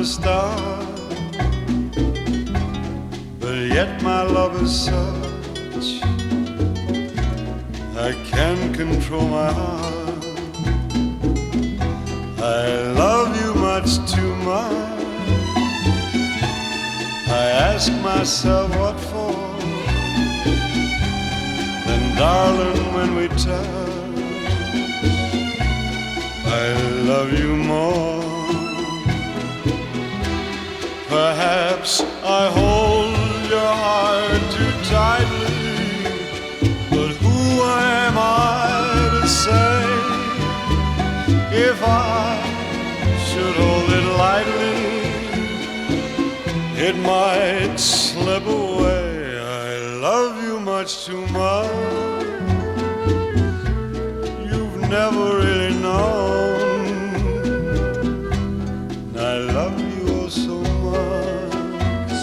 the stars, but yet my love is such I can't control my heart. I love you much too much. I ask myself what for. Then darling, when we touch, I love you more. Perhaps I hold your heart too tightly, but who am I to say? If I should hold it lightly, it might slip away. I love you much too much. You've never really known. I love you oh so much.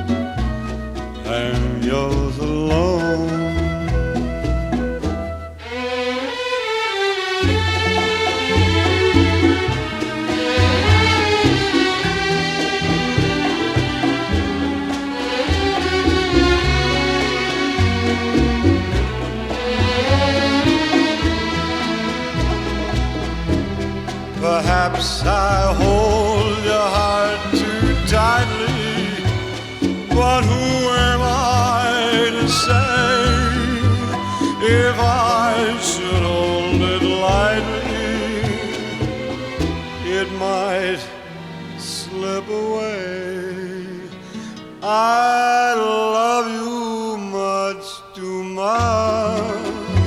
I'm yours alone. Perhaps I hold your heart too tightly, but who am I to say? If I should hold it lightly, it might slip away. I love you much too much.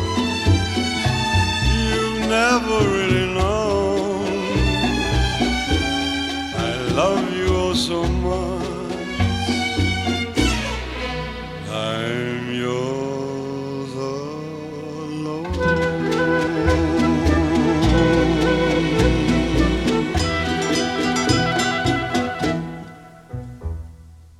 You've never really known. I love you oh so much.